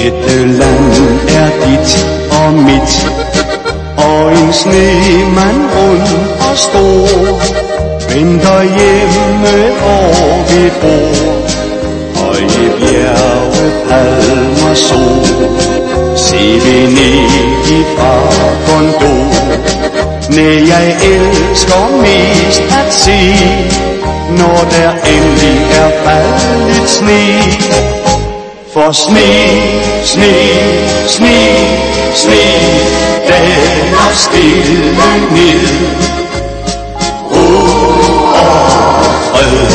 Dette land er dit og mit, og en snemand rund og stor venter hjemme, hvor vi bor. Høje bjerge, palmer, sol, se Venedig fra Gondor. Nej, jeg elsker mest at se, når der endelig er faldet sne. For sne, sne, sne, sne, daler stille ned. Ro og fred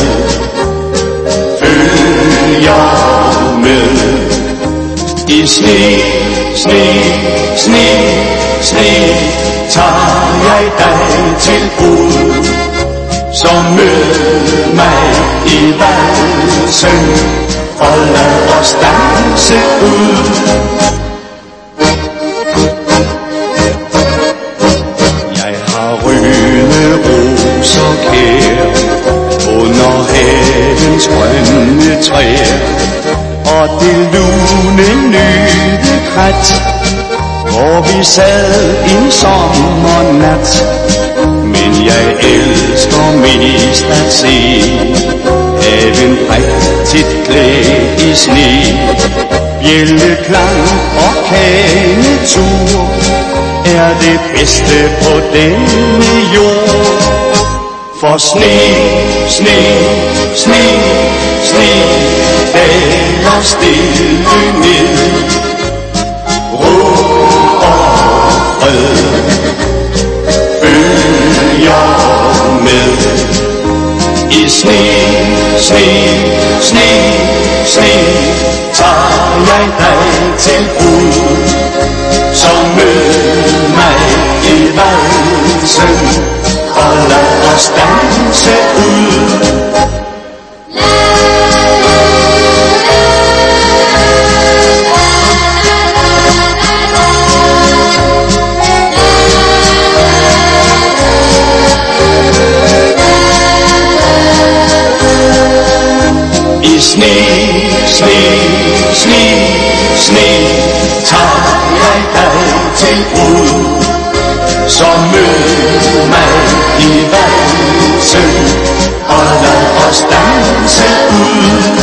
følger med. I sne, sne, sne, sne, tager jeg dig til bud. Så mød mig i valsen, og lad os danse ud. Jeg har røde roser kær under havens grønne træer, og det lune nødekrat, hvor vi sad en sommernat. Men jeg elsker mest at se haven prægtigt klædt i sne. Bjælleklang og kanetur er det bedste på denne jord. For sne, sne, sne, sne, daler stille ned. Ro og fred følger med. I sne, sne, sne, sne, tager jeg dig til bud. Så mød mig i valsen, og lad os danse ud. I sne, sne, sne, sne, tager jeg dig til bud. Så mød mig i valsen, og lad os danse ud.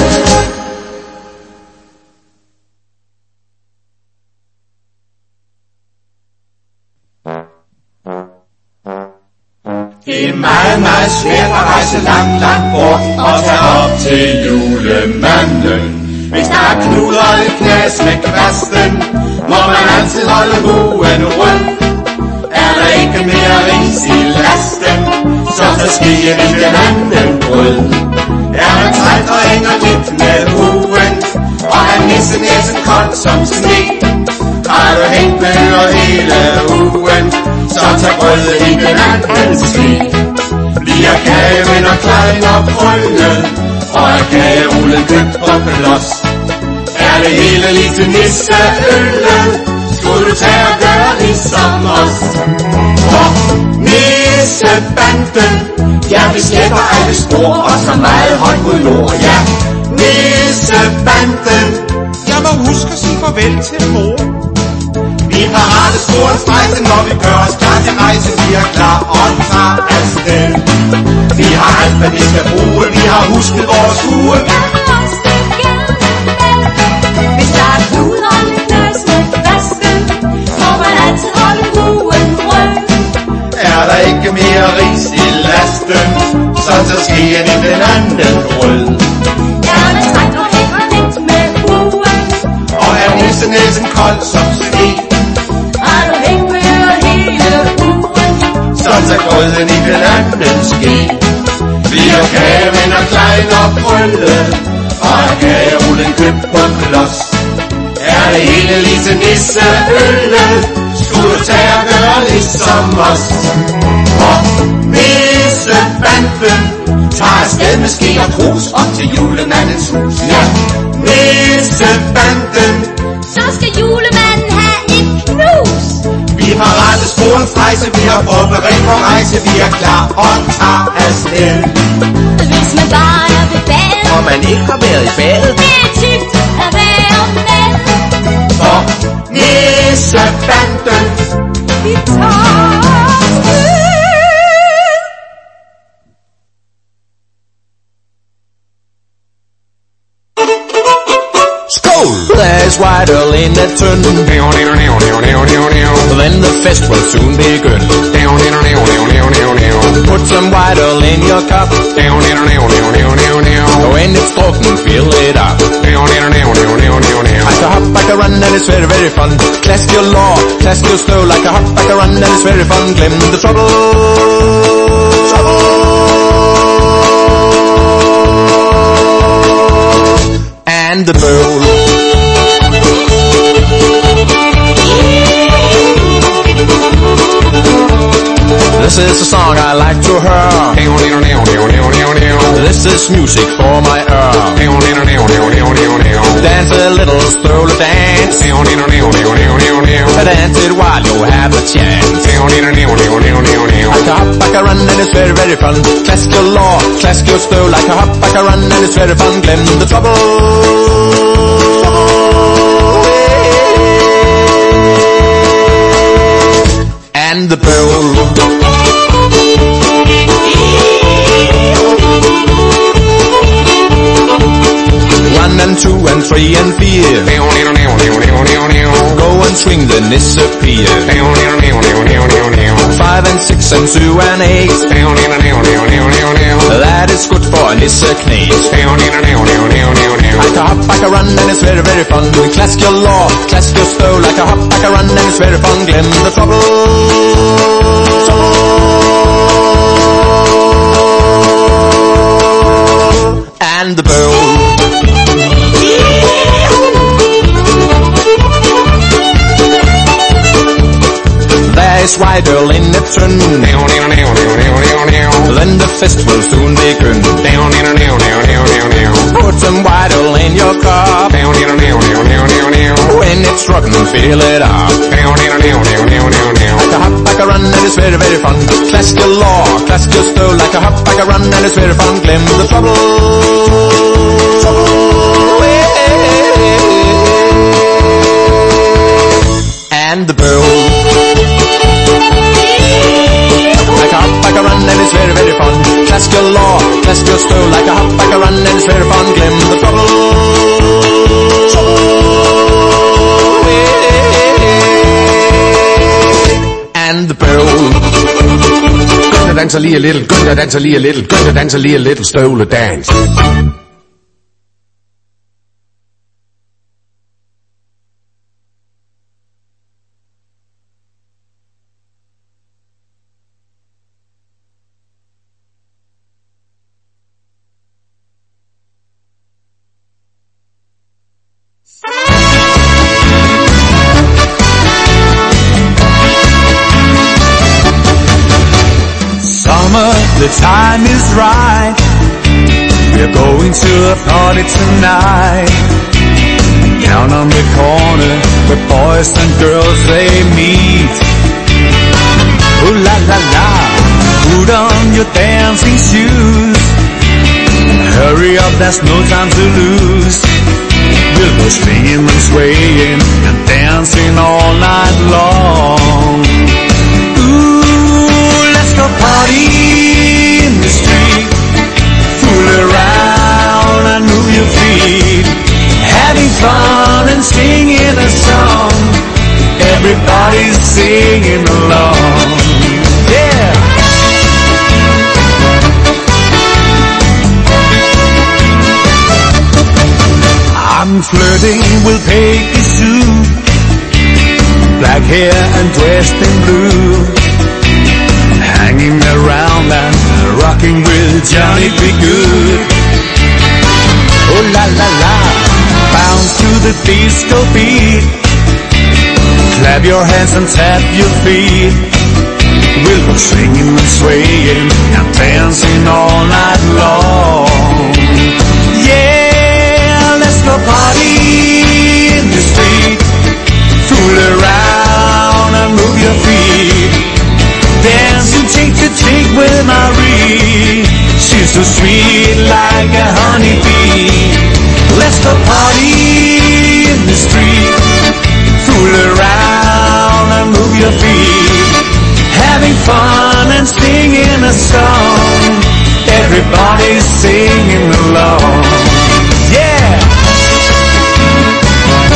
Det er meget, meget svært at rejse langt, langt bort og tage op til julemanden. Hvis der er knuder og knas med kvasten, må man altid holde huen rund. Er der ikke mere ris i lasten, så sker det den anden brød. Er man træt og hænger lidt med huen, og har næsen kold som sne, har du hængt med ører hele ugen, så tag brødet i den anden ske. Bliver kagen og klein og krøllet, og er kagerullen købt på klods. Er det hele lige til nisseøllet, skulle du tage og gøre ligesom os. For nissebanden, ja, vi slipper alle spor, og så meget højt mod nord, ja. Nissebanden, jeg må huske at sige farvel til mor. Vi er parate sporens rejse, når vi gør os klar til rejse. Vi er klar og tager afsted. Vi har alt, hvad vi skal bruge. Vi har husket vores hue. Jeg vil også gerne med. Hvis der er knuder og knas med kvasten, må man altid holde huen rød. Er der ikke mere ris i lasten, så sker det den anden rød. Er man træt og hænger lidt med huen, og er næsen kold som sne, har du hængt med ører hele ugen, så tag grøden i den anden ske. Bliver kagen og klein og krøllet, og er kagerullen købt på klods. Er det hele lige til nisseøllet, skulle du tage og gøre ligesom os. Og nissebanden tager afsted med ske og krus op til julemandens hus. Ja, nissebanden, så skal julemanden have et knus. vi har rettet sporens rejse, vi har forberedt på rejse, vi er klar og tager afsted. Hvis man bare er ved badet, og man ikke har været i badet, det er tykt at være med. There's White Earl in that tun. Then the fest will soon begin. Put some White Earl in your cup. When it's talking, fill it up. Like a hop, like a run, and it's very, very fun. Classical law, classical slow. Like a hop, like a run, and it's very fun. Glim the trouble. And the bowl. This is a song I like to hear. This is music for my ear. Dance a little stroll dance. Dance it while you have a chance. Like a hop, like a run, and it's very, very fun. Classical law, classical slow. Like a hop, like a run, and it's very fun. Glim the trouble. And the bowl. 1 and 2 and 3 and 4. Go and swing, then disappear. 5 and 6 and 2 and 8. That is good for Nisse Knes. Like a hop, like a run, and it's very, very fun. Classical law, classical slow. Like a hop, like a run, and it's very fun. Glim the trouble. And the bowl. There's White Earl in the tun. Then the fest will soon begin. Put some White Earl in your cup. When it's rockin', feel it up. Like a hop, like a run, and it's very, very fun. Classical law, classical slow. Like a hop, like a run, and it's very fun. Glim the trouble. And the bowl. Like a hop, like a run, and it's very, very fun. Classical law, classical slow. Like a hop, like a run, and it's very fun. Glim the trouble. And the bowl. Gonna dance a little, gonna dance a little, gonna dance a little, stole a dance. The time is right. We're going to a party tonight. Down on the corner where boys and girls they meet. Ooh la la la, put on your dancing shoes. Hurry up, there's no time to lose. We'll go swinging and swaying and dancing all night long. Ooh, let's go party in the street. Fool around and move your feet. Having fun and singing a song. Everybody's singing along. Yeah! I'm flirting with Peggy Sue. Black hair and dressed in blue. Hanging around and rocking with Johnny B. Good. Oh la la la, bounce to the disco beat. Clap your hands and tap your feet. We'll go singing and swaying and dancing all night long. Yeah, let's go party in the street. Fool around and move your feet. Dancing cheek to cheek with Marie. She's so sweet like a honeybee. Let's go party in the street. Fool around and move your feet. Having fun and singing a song. Everybody's singing along. Yeah!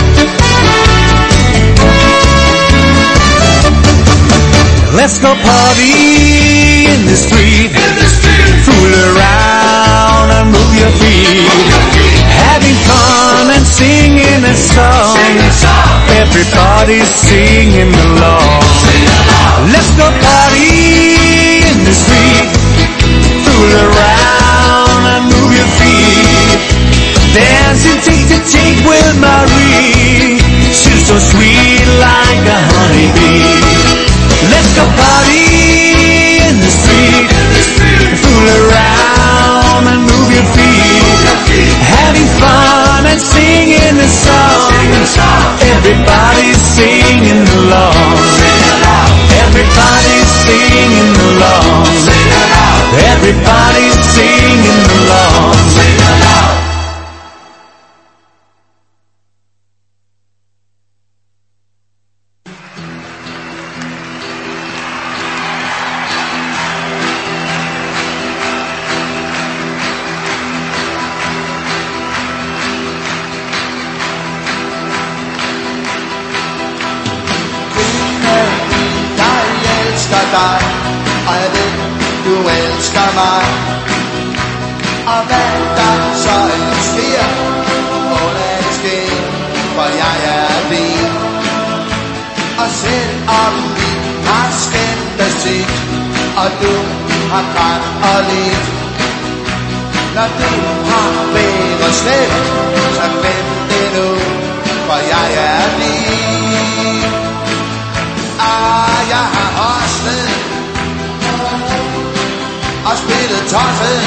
Let's go party in the street. Fool around and move your feet. Having fun and singing a song. Everybody's singing along. Let's go party in the street. Fool around and move your feet. Dancing cheek to cheek with Marie. She's so sweet like a honeybee. Let's go party in the street. Fool around and move your feet. Having fun and singing a song. Everybody's singing along. Everybody's singing along. Everybody's singing along. Og jeg ved, du elsker mig. Og hvad der så ellers sker, må det ske, for jeg er din. Og selvom vi har skændtes tit, og du har grædt og lidt, når du har været slemt, så glem det nu, for jeg er din. Og jeg har også og spillet tosset,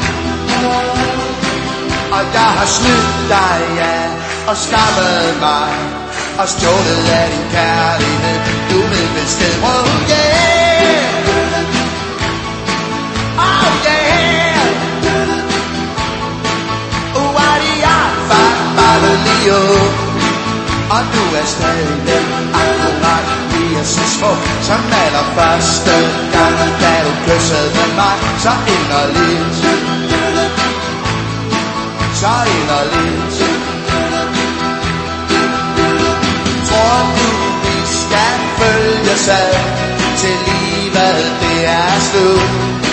og jeg har snydt dig, ja, og skammet mig, og stjålet af din kærlighed. Du vil bestemme, oh yeah, oh yeah. Uadiafabalio, og du er stadig akkurat lige så smuk som allerførste gang, da du kyssede mig så inderligt, så inderligt. Tror du vi skal følges ad til livet det er slut?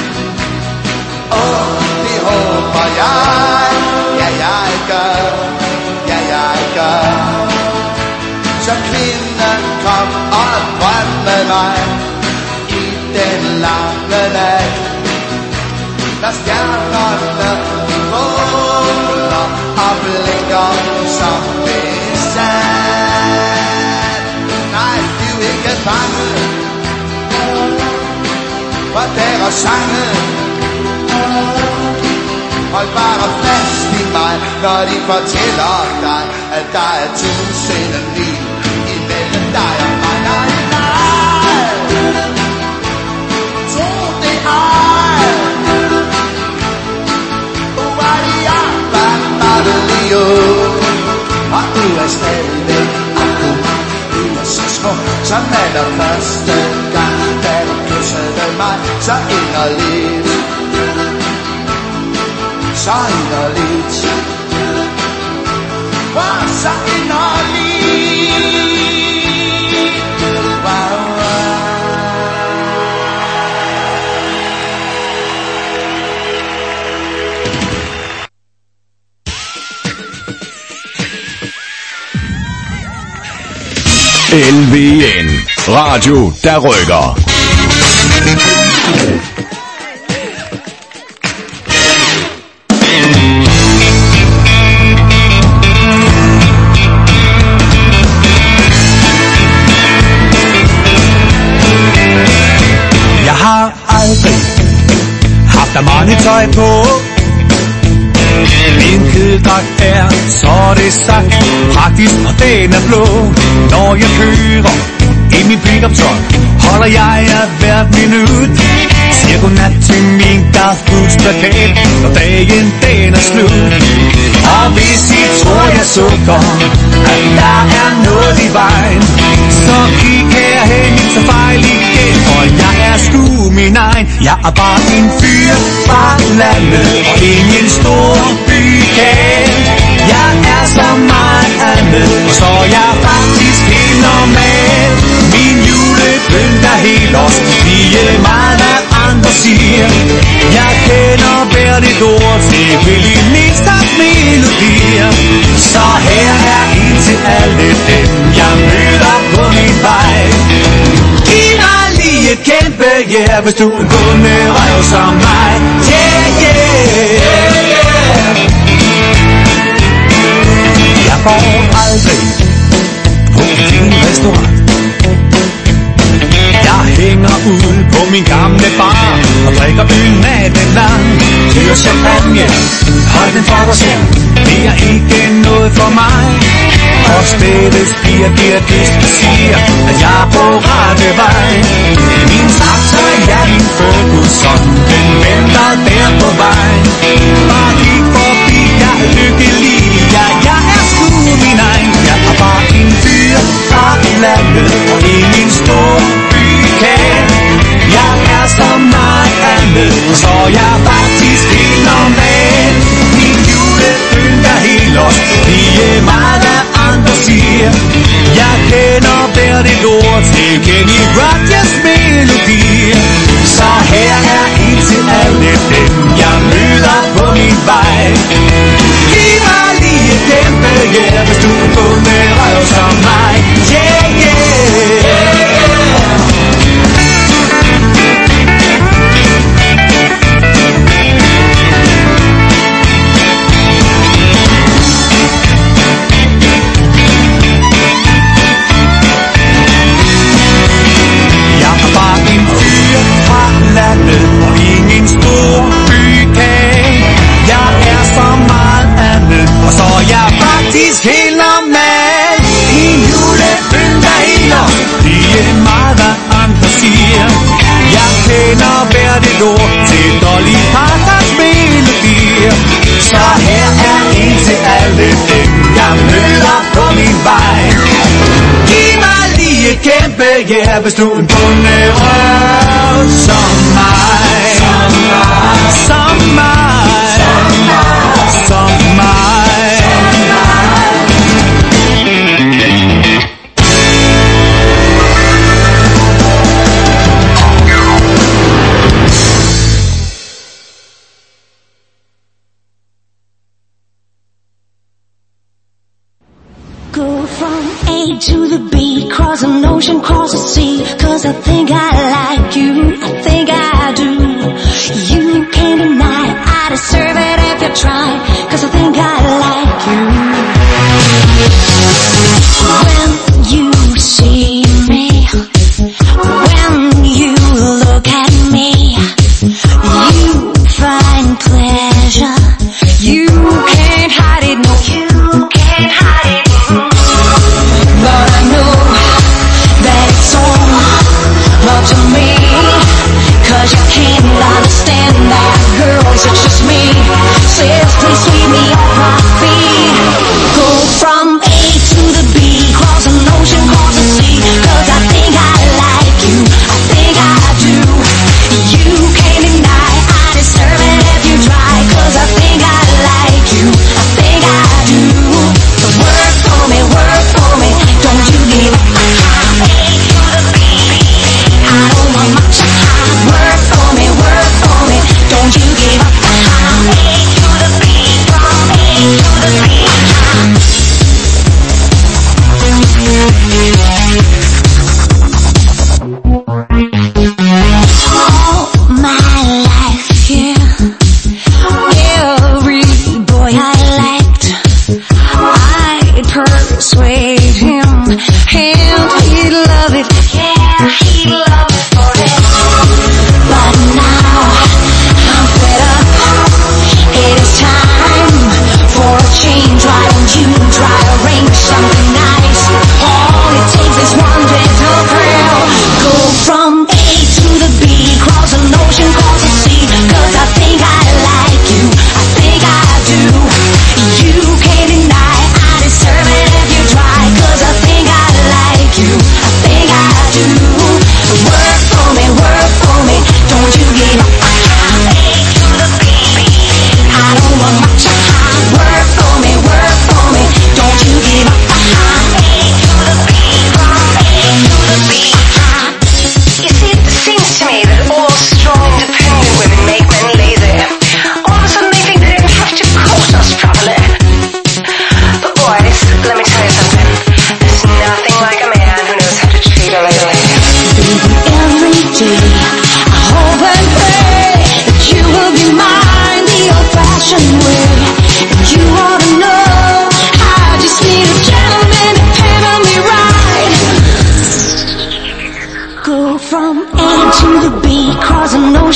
Det håber jeg, ja jeg gør, ja jeg gør. Så kvinden kom og drøm med mig i den lange nat. Når stjernerne måler og blinker som besat. Nej, du er ikke bange for deres sange. Hold bare fast i mig, når de fortæller dig, at der er 1000 mil imellem dig og mig. Nej, nej, tro det ej. Uadiafabalio, og du er stadig akkurat lige så smuk som allerførste gang, da du kyssede mig så inderligt, så inderligt, så inderligt. Wow. LVN. Radio, der rykker. Jeg har aldrig haft amonitøj på. Min kedeldragt er, så det sagt, praktisk og den er blå. Når jeg kører i min pickup truck, holder jeg af hvert minut. Siger godnat til min Garth-plakat, når dagen den er slut. Og hvis I tror jeg sukker, at der er noget i vejen, så kig herhen, så fejl igen, for jeg er sgu min egen. Jeg er bare en fyr fra landet, og ingen stor bykat. Jeg er så meget andet, og så er jeg faktisk helt normal. Min julepynt er helt lost, hvert et ord til Willy Nilsons melodier. Så her er en til alle dem, jeg møder på min vej. Giv mig lige et kæmpe yeah, hvis du er en bunderøv som mig. Yeah, yeah, yeah. Jeg går aldrig på en fin restaurant. Jeg hænger ud på min gamle bar og drikker øl med den lang. Fyrer champagne, hold den for dig selv. Det er ikke noget for mig. Og stedets piger giver dyst og siger, at jeg er på rette vej. Min traktor, ja, min Ferguson, den venter der på vej. Bare kig forbi, jeg er lykkelig, ja, jeg er sgu min egen. Jeg er bare en fyr fra landet og ingen stor bykage. Jeg er som mig andet, så jeg er faktisk helt normal. Min juleøl er helt lost, det er meget af andre siger. Jeg kender hvert et ord til Kenny Rogers melodier. Så her er en til alle dem, jeg møder på min vej. Giv mig lige et kæmpe yeah, hvis du er bunderøv som mig. Yeah, yeah. Og ingen stor bykage. Jeg er så meget andet, og så er jeg faktisk helt normal. En juleøl, der heler, det er meget, hvad andre siger. Jeg kender hvert et ord til Dolly Partons melodier. Så her er en til alle dem, jeg møder på min vej. Giv mig lige et kæmpe yeah, hvis du er en bunderøv som mig. Som mig. Som mig. Som mig. Go from A to the B, cross an ocean, cross a sea. Cause I think I like you, I think I do. You can't deny, I deserve it if you try. Cause I think I like you. When you see me, when you look at me, you find pleasure. You can't hide it, no, you can't hide it. But I know that it's all up to me. Cause you can't understand that, girls, it's just me. Says please sweep me off my feet. Go from A to the B, cross an ocean, cross the sea. Cause I think I like you, I think I do. You can't deny, I deserve it if you try. Cause I think I like you, I think I do. So work for me, don't you give up. A to the B, I don't want much. Work for me, don't you give up. A to the B, from A to the B. All my life, yeah, every boy I liked, I'd persuade him, and he'd love it, yeah, he'd love it forever. But now I'm fed up, it is time for a change. Why don't you try to arrange something nice? All it takes is one little thrill. Go from A to the B, cross an ocean, cross the sea. Cause I think I like you, I think I do. You can't deny, I deserve it if you try. Cause I think I like you, I think I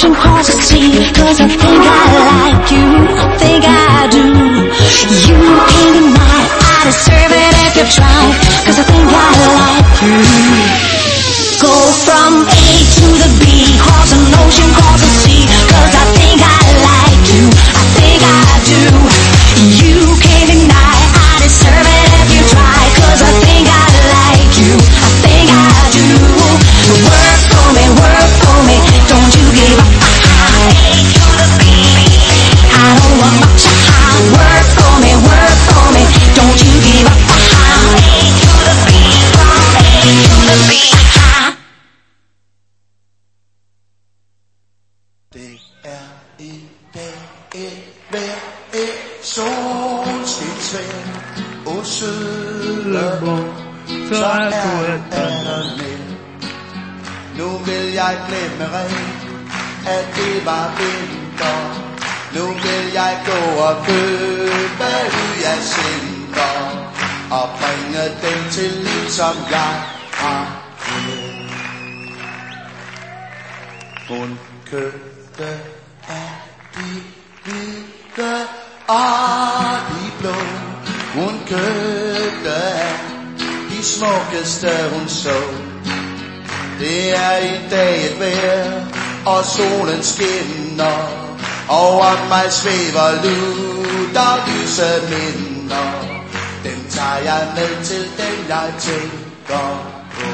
ocean cross the sea, 'cause I think I like you, I think I do. You can't deny I deserve it if you try, 'cause I think I like you. Go from A to the B, cross an ocean, cross the sea, 'cause I think I like you, I think I do. You can't deny I deserve it if you try, 'cause I think I like you, I think I do. Work for me, don't you give up. A to the B, I don't want much. Work for me, don't you give up. A to the B, from A to the B. Det er i dag et vejr, et solskinsvejr, og søde, så er der med. Nu vil jeg glemme rent, at det var vinter. Nu vil jeg gå og købe ud af center, og bringe dem til liv, som jeg har med. Hun købte af de hvide og de blå. Hun købte af de smukkeste hun så. Det er i dag et vejr, og solen skinner. Over mig svæver lutter lyse minder. Den tager jeg med til den jeg tænker på.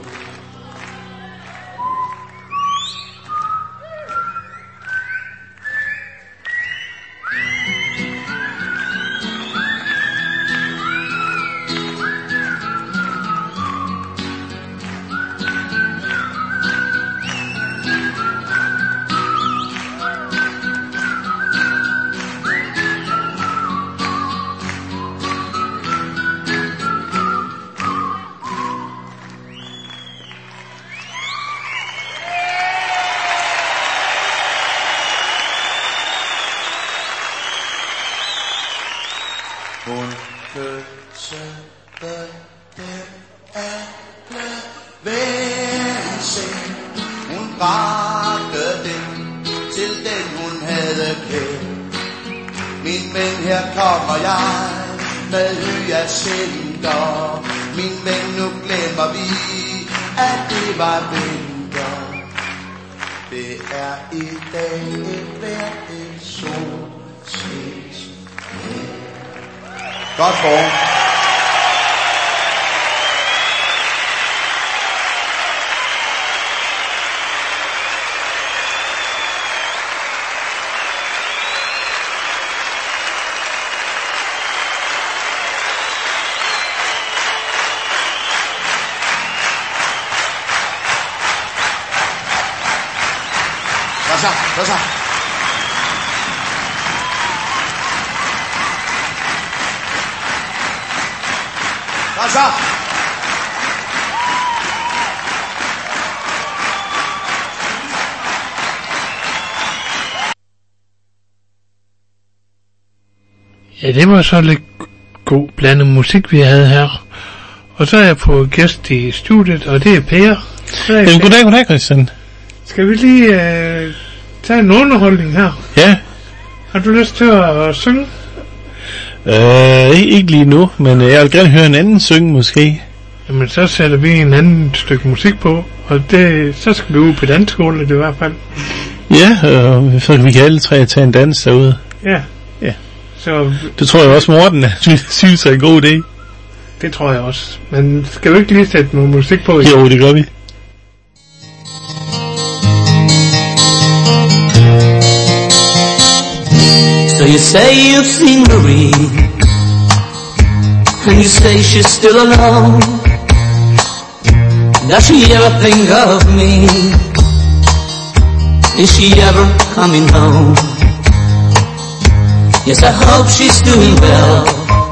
Hun kyssede dem alle ved en seng. Hun bragte dem til den hun havde kendt. Min ven, her kommer jeg med hyacinther. Min ven, nu glemmer vi, at det var vinter. Det er i dag et vejr, et solskins. Godt for. Hvad så? Ja, det var så lidt god blandet musik, vi havde her. Og så er jeg på gæst i studiet, og det er Per. Goddag, Christian. Skal vi lige tage en underholdning her? Ja. Har du lyst til at synge? Ikke lige nu, men jeg vil gerne høre en anden synge måske. Jamen, så sætter vi en anden stykke musik på, og så skal vi ud på dansskole i hvert fald. Ja, så vi kan alle tre tage en dans derude. Ja. Så det tror jeg også, Morten synes er en god idé. Det tror jeg også. Men skal vi ikke lige sætte noget musik på? Jo, det gør vi. So you say you've seen Marie, and you say she's still alone. Does she ever think of me? Is she ever coming home? Yes, I hope she's doing well,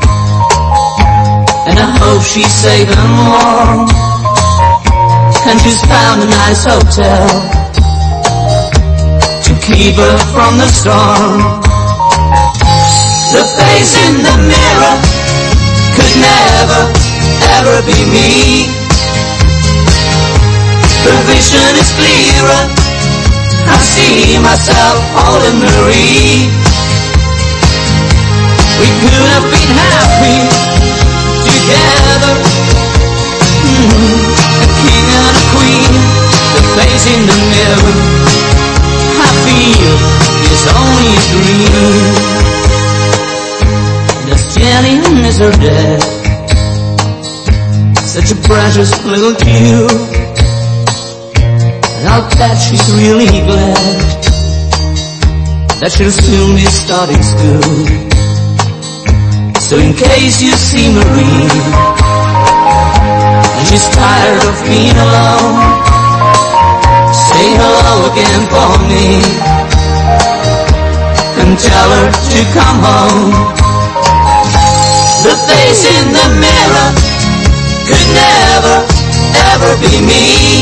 and I hope she's safe and warm, and she's found a nice hotel to keep her from the storm. The face in the mirror could never, ever be me. Her vision is clearer, I see myself holding Marie. We could have been happy together. A king and a queen, the face in the mirror. I feel it's only a dream. Does Jenny miss her dad? Such a precious little cue. And I'll bet she's really glad that she'll soon be starting school. So in case you see Marie and she's tired of being alone, say hello again for me and tell her to come home. The face in the mirror could never, ever be me.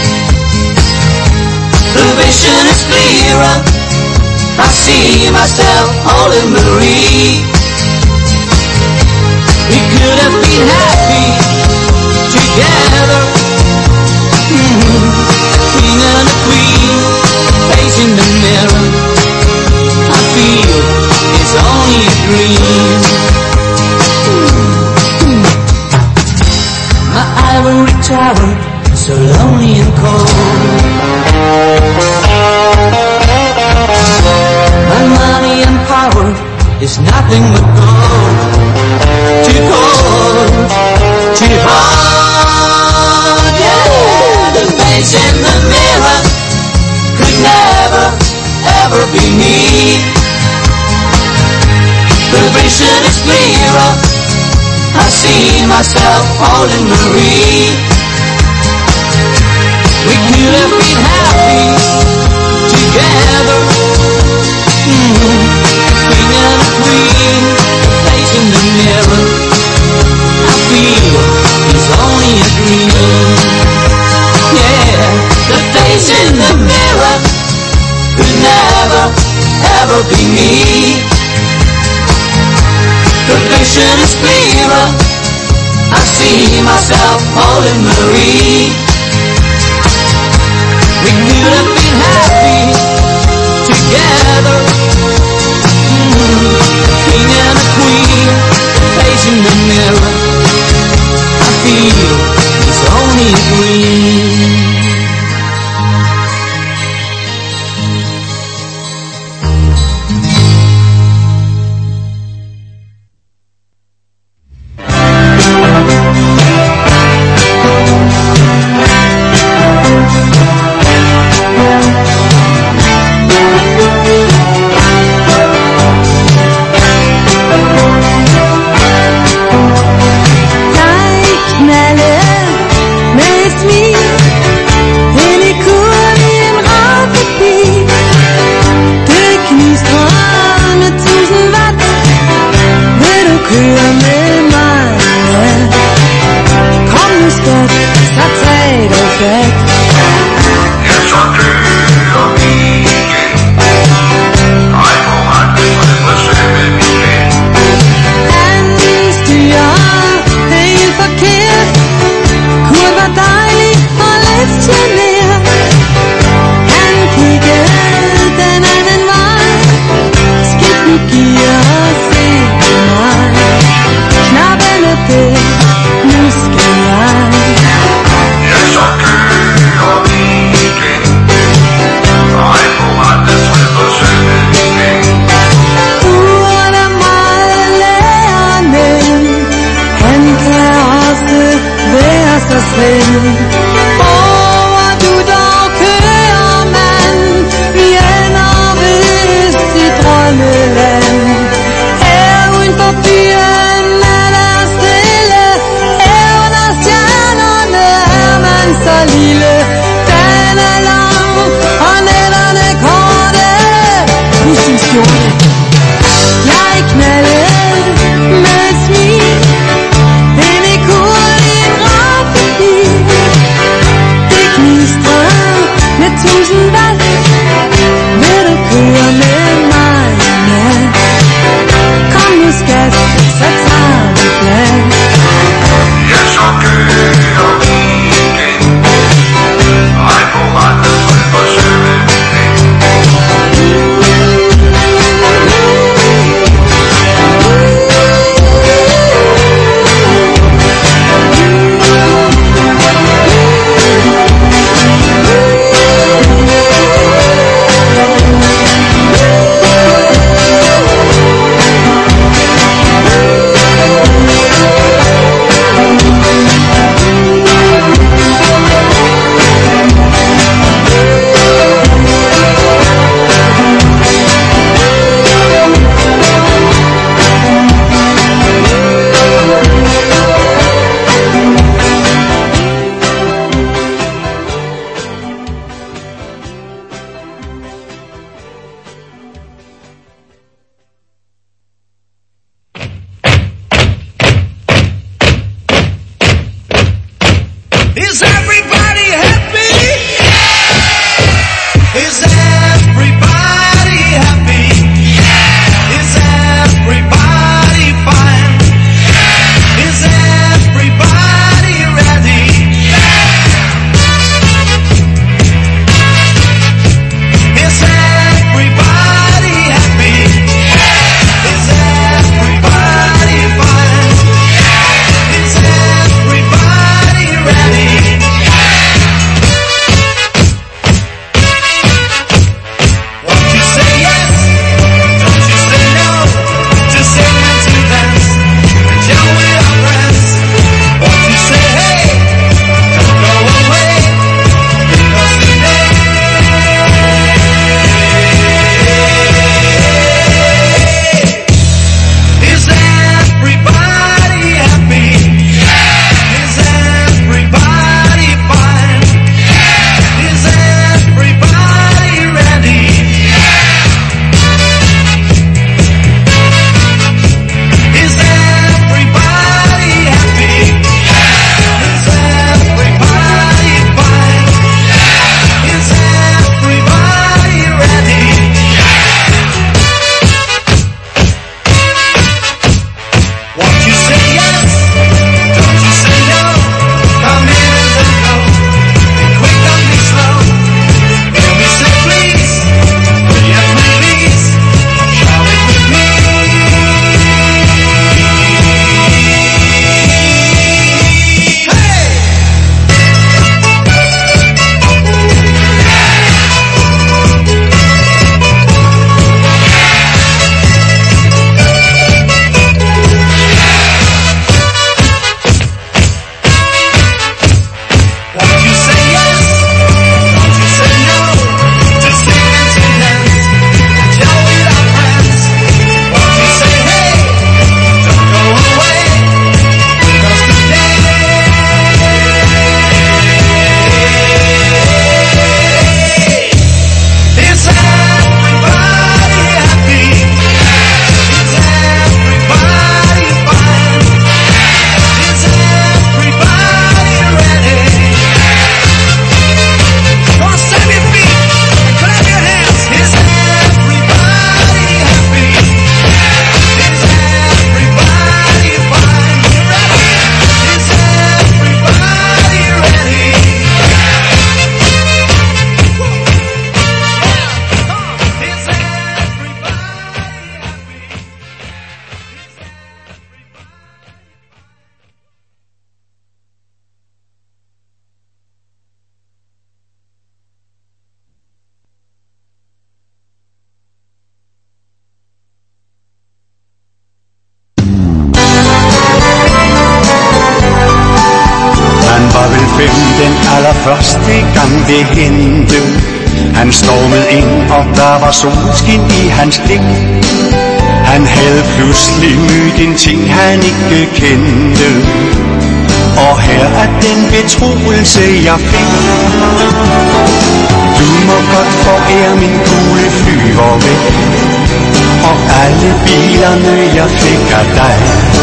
The vision is clearer, I see myself holding Marie. We could have been happy together. King and a queen, face in the mirror. I feel it's only a dream. My ivory tower, so lonely and cold. My money and power is nothing but gold. Too cold, too hard, yeah. The face in the mirror could never, ever be me. The vision is clearer, I see myself holding Marie. We could have been happy together. King and a queen, face in the mirror. I feel it's only a dream. Yeah, the face in the mirror could never, ever be me. The vision is clearer, I see myself holding Marie. We could have been happy together. King and a queen, face in the mirror. I feel it's only a dream. Is everybody happy? Is everybody happy? Is everybody fine? Is everybody ready? Is everybody happy? Is everybody fine? Is everybody ready? Won't you say yes? Don't you say no? To sing and to dance and jam with our friends. Won't you say hey? Don't go away because today is everybody happy? Is everybody fine? Is everybody ready? Is everybody happy? Is everybody fine? Is everybody ready? Won't you say yes? Don't you say no? Come in and don't go. Be quick, don't be slow. Hear me say please. Will you please? Shout it with me. Hey! Won't you say yes? Don't you say no? To sing and to dance and jam with our friends. Won't you say hey? Don't go away because today is everybody happy? Is everybody fine? Is everybody ready? Come on, stamp your feet and clap your hands. Is everybody happy? Is everybody fine? You ready? Is everybody ready? Is everybody Han var vel 5 den allerførste gang det hente. Han stormede ind, og der var solskin i hans blik. Han havde pludselig mødt en ting, han ikke kendte. Og her er den betroelse, jeg fik. Du må godt forære min gule flyver væk, og alle bilerne, jeg fik af dig.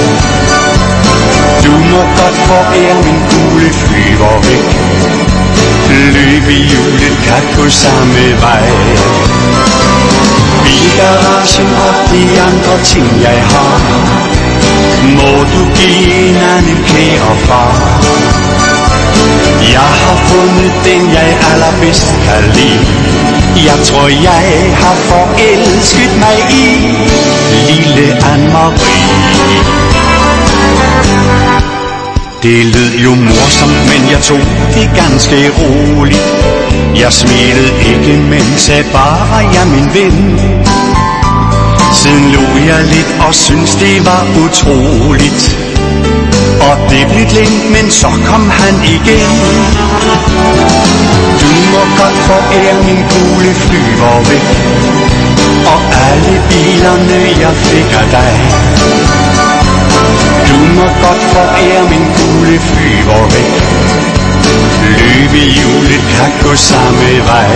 Du må godt forære min gule flyver væk. Løbehjulet kan gå samme vej. Bilgaragen og de andre ting jeg har, må du give en anden kære far. Jeg har fundet den jeg allerbedst kan lide. Jeg tror jeg har forelsket mig i lille Anne-Marie. Det lød jo morsomt, men jeg tog det ganske roligt. Jeg smilede ikke, men sagde bare, ja min ven. Siden lå jeg lidt og syntes det var utroligt. Og det blev glemt, men så kom han igen. Du må godt forære min gule flyver væk, og alle bilerne jeg fik af dig. Du må godt forære min gule flyver væk. Løbehjulet kan gå samme vej.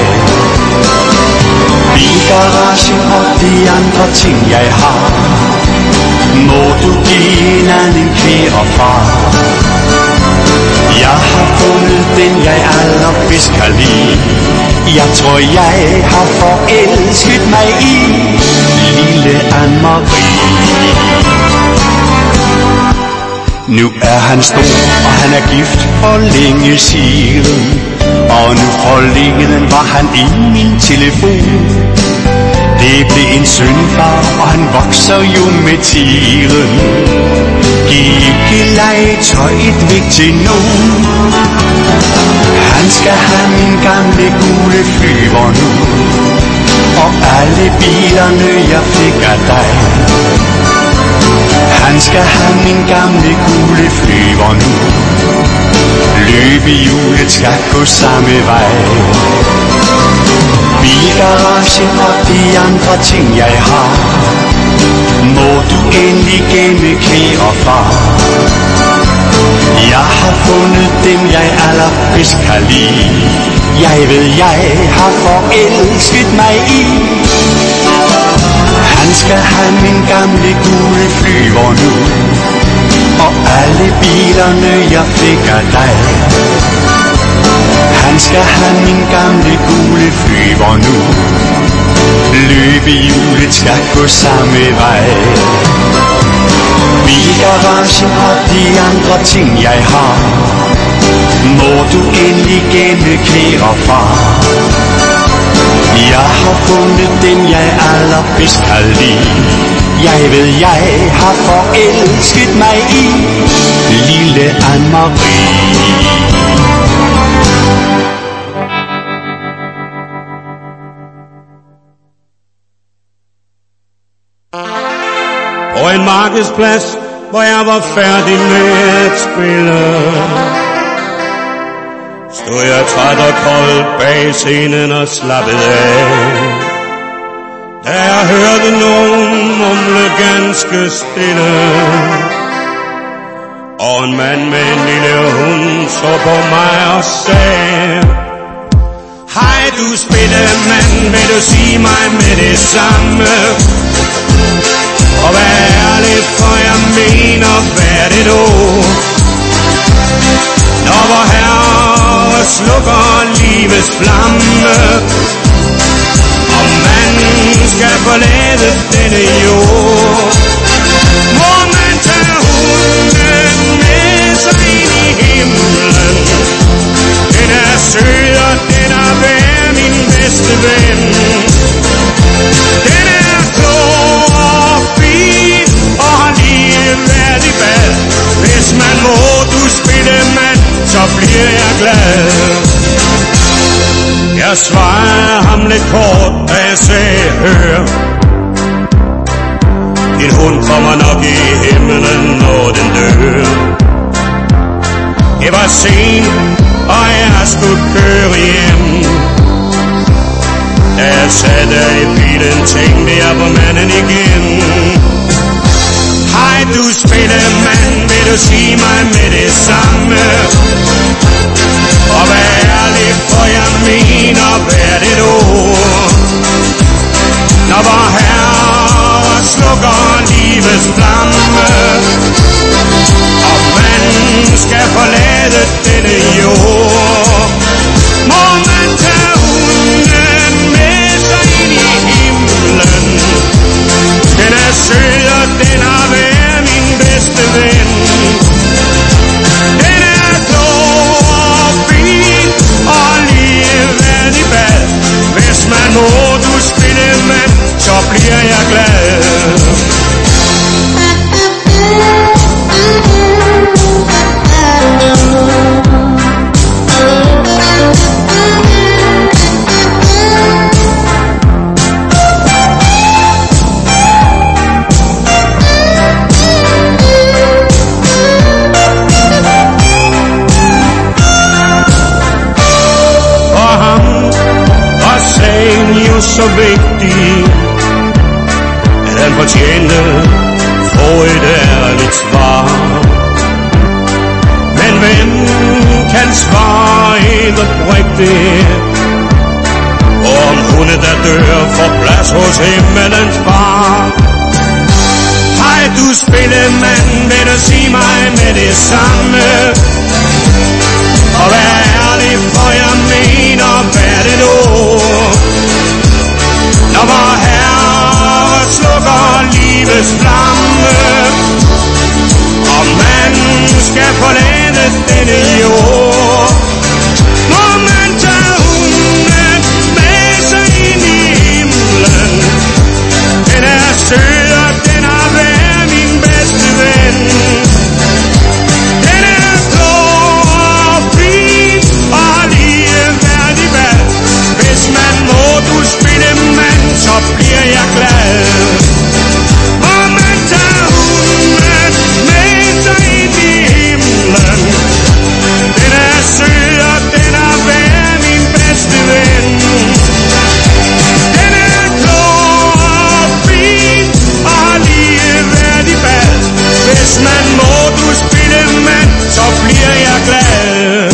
Bilgaragen og de andre ting jeg har, må du give en anden kære far. Jeg har fundet den, jeg allerbedst kan lide. Jeg tror, jeg har forelsket mig i lille Anne-Marie. Nu er han stor, og han er gift for længe siden. Og nu forleden var han i min telefon. Det blev en sønfar, og han vokser jo med tiden. Giv ikke legetøjet væk til nogen. Han skal have min gamle gule flyver nu. Og alle bilerne jeg fik af dig. Han skal have min gamle gule flyver nu. Løbehjulet skal gå samme vej. Bilgaragen og de andre ting jeg har, må du endelig gemme kære og far. Jeg har fundet dem jeg allerbedst kan lide. Jeg ved jeg har forelsket mig i. Han skal have min gamle gule flyver nu. Og alle bilerne jeg fik af dig. Han skal have min gamle gule flyver nu. Løbehjulet skal gå samme vej. Bilgaragen og de andre ting jeg har, må du endelig gemme kære far. Jeg har fundet den jeg allerbedst kan lide. Jeg ved jeg har forelsket mig i lille Anne-Marie. På en markedsplads, hvor jeg var færdig med at spille, stod jeg træt og kold bag scenen og slappede af. Da jeg hørte nogen mumle ganske stille, og en mand med en lille hund så på mig og sagde: Hej du spillemand, vil du sige mig med det samme? Og vær ærlig, for jeg mener hvert et ord. Når vor Herre slukker livets flamme, og man skal forlade denne jord, må man tage hunden med sig ind i himlen. Den er sød, og den er værd, min bedste ven. Den er klog og fin, og har lige været i bad. Hvis man må du spille mand, så bliver jeg glad. Jeg svarede ham lidt kort, da jeg sagde: Hør, din hund kommer nok i himlen, når den dør. Det var sent, og jeg skulle køre hjem. Da jeg sad der i bilen, tænkte jeg på manden igen. Hej du spillemand, vil du sige mig med det samme? Og vær ærlig, for jeg mener hvert et ord. Når vor Herre slukker livets flamme, og man skal forlade denne jord, må man tage hunden med sig ind i himlen. Den er sød, og den har været min bedste ven. Den er klog og fin, og lige været i bad. Hvis man må du spille mand, så bliver jeg glad. Så vigtig, at han fortjente få et ærligt svar. Men hvem kan svare helt oprigtigt, om hunde der dør får plads hos himmelens far? Hej du spillemand, vil du sige mig med det samme? livets flamme. Og man skal forlades denne jord, må man tage hunden med sig ind i himlen. Den er sød, og den har været min bedste ven. Den er blå og fin og har lige værdig valg. Hvis man må du spille mand, så bliver jeg glad. Og man tager hunden med sig ind i himlen. Den er sød, og den har været min bedste ven. Den er blå og fin og har lige værdig valg. Hvis man må du spille mand, så bliver jeg glad.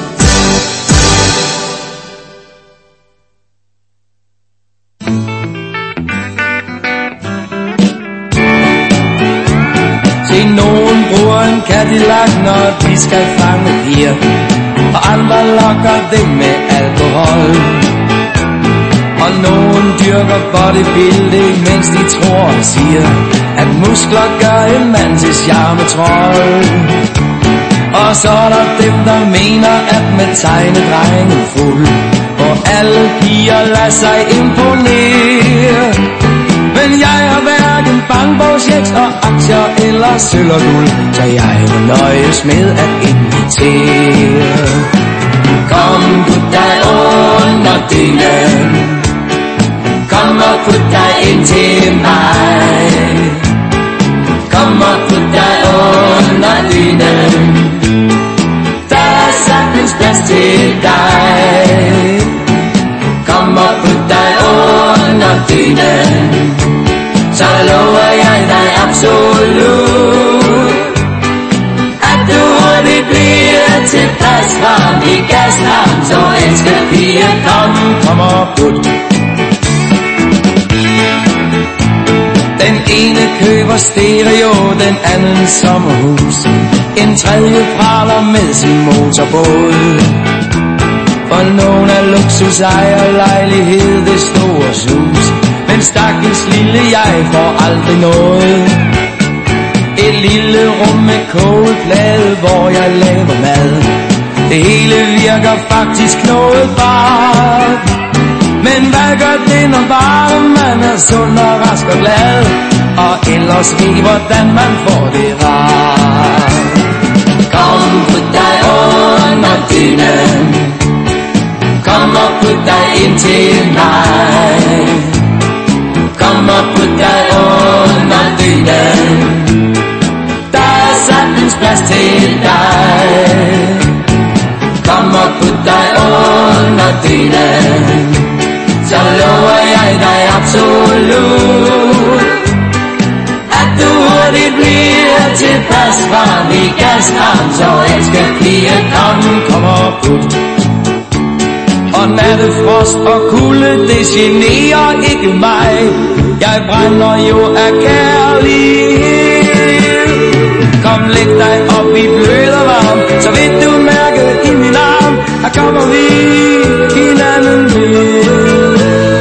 Se, nogen bruger en Cadillac, når de skal fange piger, og andre lokker dem med alkohol. Og nogen dyrker bodybuilding, mens de tror og siger, at muskler gør en mand til charmetrold. Og så er der dem, der mener, at med tegnedrengen fuld, hvor alle piger lader sig imponere. Men jeg har hverken bankbogchecks og aktier eller sølv og guld, så jeg må nøjes med at invitere. Kom, put dig under dynen, kom og put dig ind til mig. Kom og put dig under dynen, der er sagtens plads til dig. Kom og put dig under dynen, så lover jeg dig absolut, at du hurtigt bliver tilpas varm i gaslarm. Så elsker piger, kom og put. Den ene køber stereo, den anden sommerhus, en tredje praler med sin motorbåd. For nogen af luksus ejer lejlighed ved stores hus, men stakkels lille jeg får aldrig noget. Et lille rum med kogeplade, hvor jeg laver mad. Det hele virker faktisk noget bart, men hvad gør det, når bare man er sund og rask og glad, og ellers ved, hvordan man får det rart. Kom, put dig under dynen, kom og put dig ind til mig. Kom og put dig under dynen, der er sagtens plads til dig. Kom og put dig under dynen, så lover jeg dig absolut, at du hurtigt bliver tilpas varm i gaslarm. Så elsker piger, kom og put. Og nattefrost og kulde, det generer ikke mig. Jeg brænder jo af kærlighed. Kom, læg dig op i blød og varm, så vil du mærke i min arm, her kommer vi hinanden ved.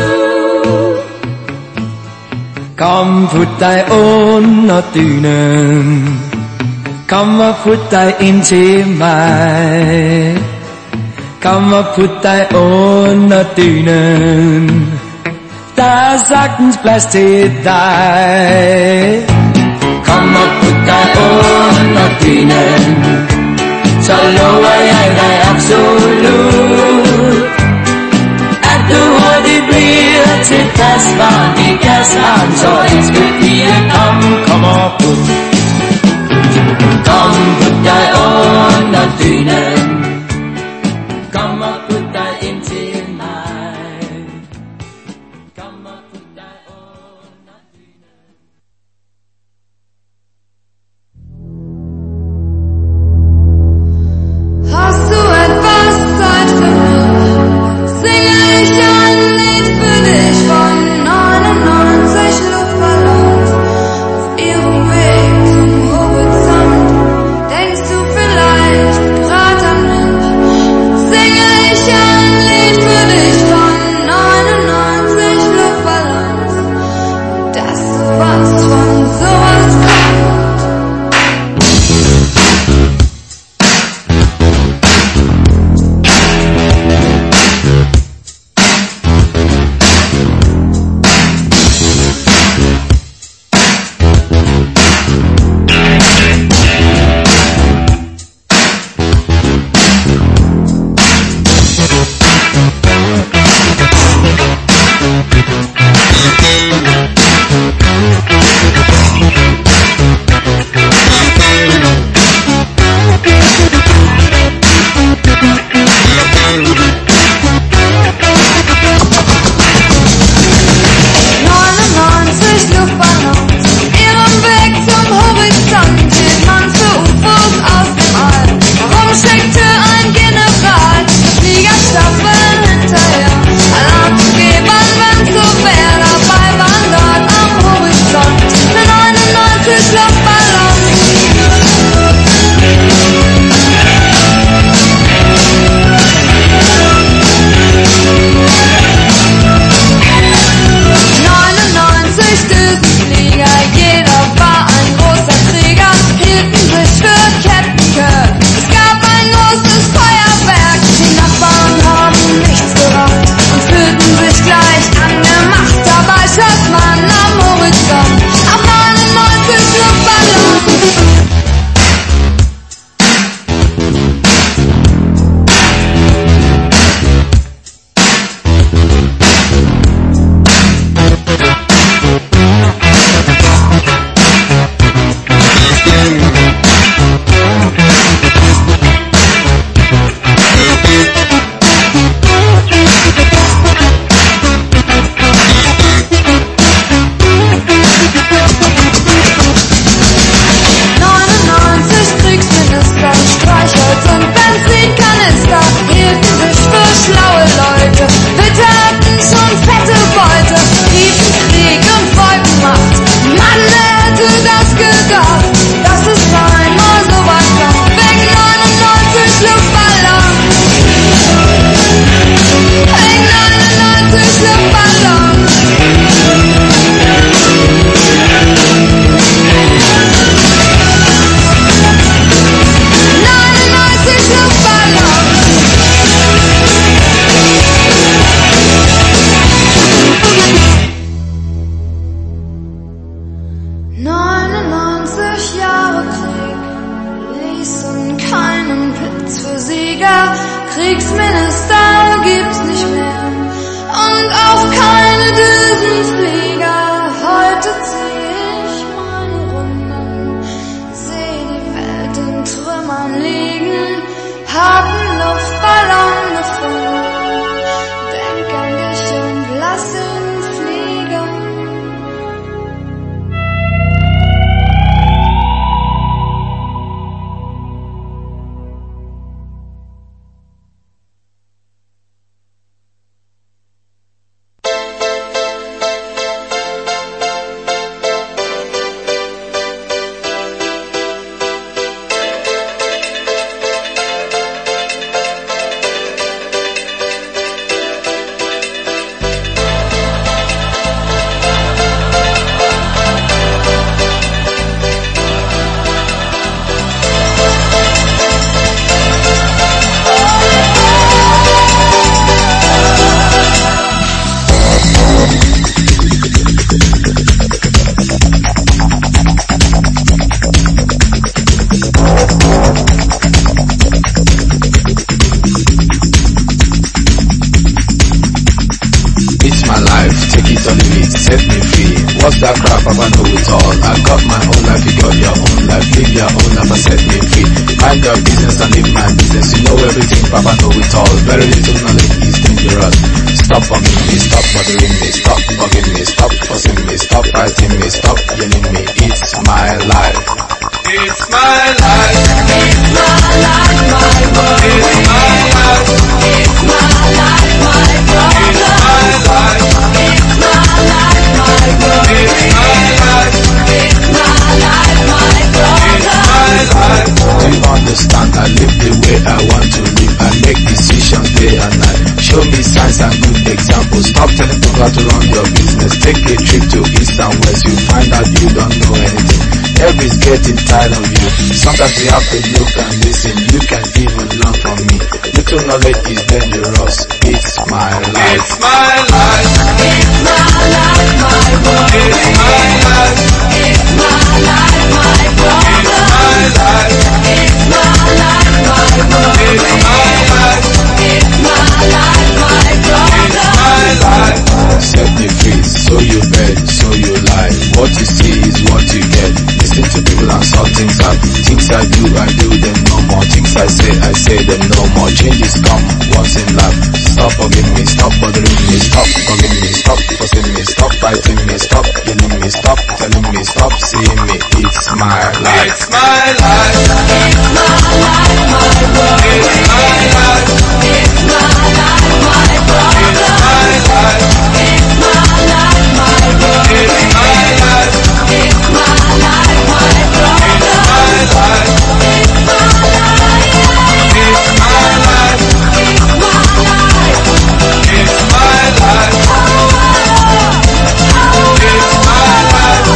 Kom, put dig under dynen, kom og put dig ind til mig. Kom og put dig under dynen, der er sagtens plads til dig. Kom og put dig under dynen, så lover jeg dig absolut, at du hurtigt bliver tilpas varm i gaslarm. Så elsker piger, kom og put. Kom, put dig under dynen, kom og put dig ind til mig. Kom og put dig under dynen. Flieger, Kriegsminister gibt's nicht mehr und auch keine Düsenflieger. Heute zieh ich meine Runden, seh die Welt in Trümmern liegen, hab 'n Luftballon gefunden, denk an dich und lass ihn fliegen. Set me free. What's that crap? Papa know it all. I got my own life, you got your own life. Live your own life and set me free. Mind your business and live my business. You know everything, Papa know it all. Very little knowledge is dangerous. Stop bugging me, stop bothering me, stop bugging me, stop fussing me, stop fighting me, stop yelling me. It's my life. It's my life. It's my life, my world. It's my life. It's my life, my problem. It's my life. It's my life, my world. It's my life. It's my life, my problem. It's my life. Do you understand? I live the way I want to live. I make decisions day and night. Show me signs and good examples. Stop telling people how to run your business. Take a trip to east and west. You find out you don't know anything. Everybody's getting tired of you. Sometimes we have to look and listen. You can even learn from me. Little knowledge is dangerous. It's my life. It's my life. It's my life, my world. It's my life. It's my life, my problem. It's my life. It's my life, my world. It's my life. It's my life, my problem. It's my life. Set me free, so you beg, so you lie. What you see is what you get. Listen to people and sort things out. Things I do them no more. Things I say them no more. Changes come once in life. Stop bugging me, stop bothering me, stop bugging me, stop fussing me, stop fighting me, stop yelling me, stop telling me, stop seeing me. It's my life. It's my life. It's my life, my world. It's my life. It's my life, my problem. It's my life. It's my life, my world. It's my life. It's my life, my problem. It's my life. It's my life. It's my life. It's my life. It's my life. It's my life.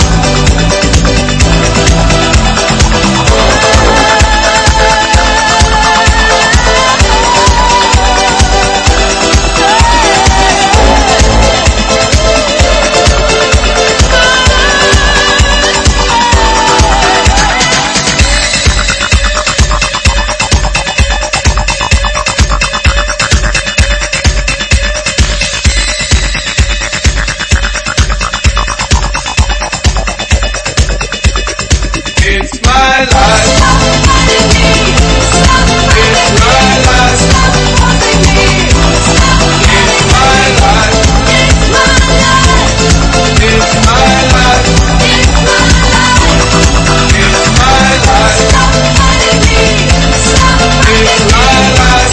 It's my life. It's my life. It's my life. It's my life. It's my life. It's my life. It's my life.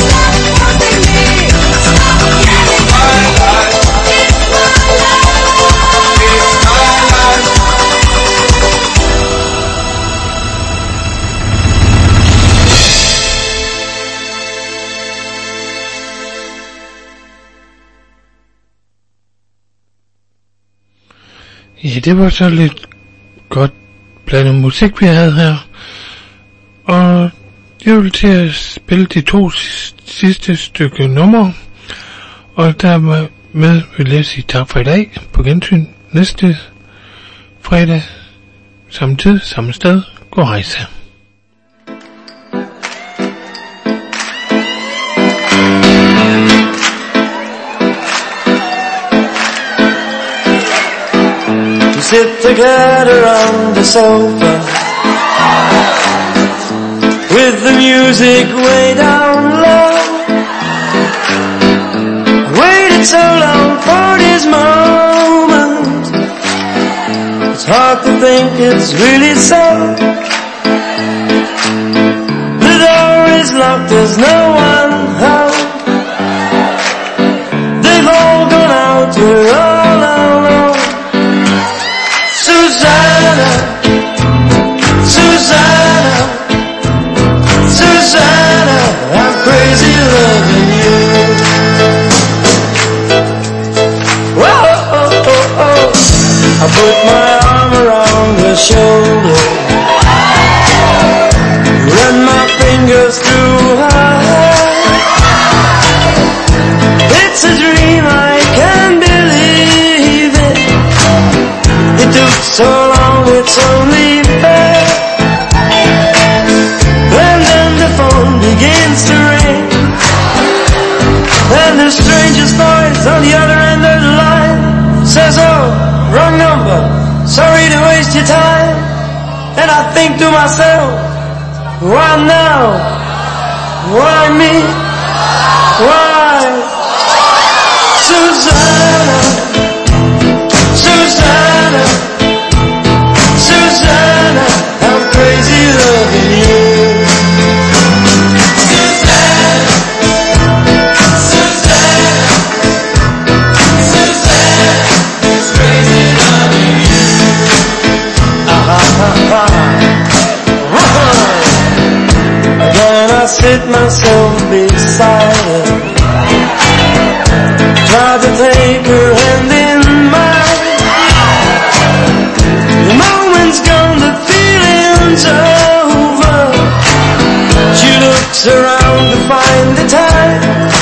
Ja, det var så lidt godt blandet musik, vi havde her. Og jeg vil til at spille de to sidste stykke numre. Og der med vil jeg sige tak for i dag. På gensyn næste fredag. Samme tid, samme sted. God rejse. sit together on the sofa with the music way down low. I waited so long for this moment, it's hard to think it's really so. The door is locked, there's no one home. They've all gone out, we're all alone. Susanna, Susanna, Susanna, I'm crazy loving you. Whoa, oh, oh, oh. I put my arm around her shoulder, run my fingers through her hair. It's a dream, I can't believe it. It took so long, it's only fair. And then the phone begins to ring, and the stranger's voice on the other end of the line says, oh, wrong number, sorry to waste your time. And I think to myself, why now? Why me? Why? Susanna, Susanna, Susanna, I'm crazy loving you. Susanna, Susanna, Susanna, it's crazy loving you. Again I sit myself beside her, try to take her hand in mine. The moment's gone, the feeling's over. She looks around to find the time,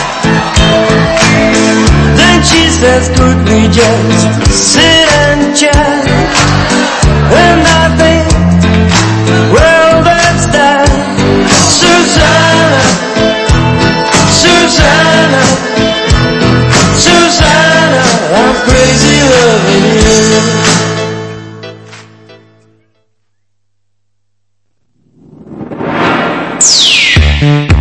then she says, could we just sit and chat? And I think, well, that's that. Susanna, Susanna, Susanna, I'm crazy loving you.